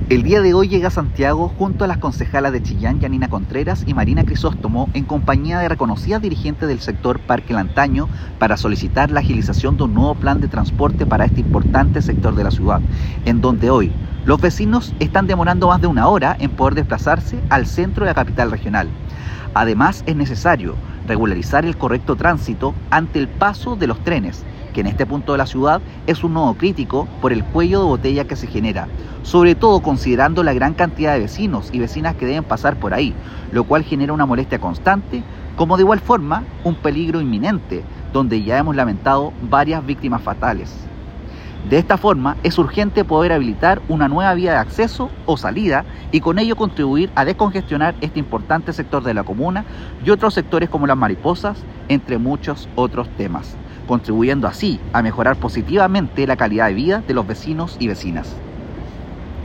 El día de hoy llega a Santiago junto a las concejalas de Chillán, Yanina Contreras y Marina Crisóstomo, en compañía de reconocidas dirigentes del sector Parque Lantaño, para solicitar la agilización de un nuevo plan de transporte para este importante sector de la ciudad, en donde hoy los vecinos están demorando más de una hora en poder desplazarse al centro de la capital regional. Además, es necesario regularizar el correcto tránsito ante el paso de los trenes, que en este punto de la ciudad es un nodo crítico por el cuello de botella que se genera, sobre todo considerando la gran cantidad de vecinos y vecinas que deben pasar por ahí, lo cual genera una molestia constante, como de igual forma un peligro inminente, donde ya hemos lamentado varias víctimas fatales. De esta forma, es urgente poder habilitar una nueva vía de acceso o salida y con ello contribuir a descongestionar este importante sector de la comuna y otros sectores como las Mariposas, entre muchos otros temas, contribuyendo así a mejorar positivamente la calidad de vida de los vecinos y vecinas.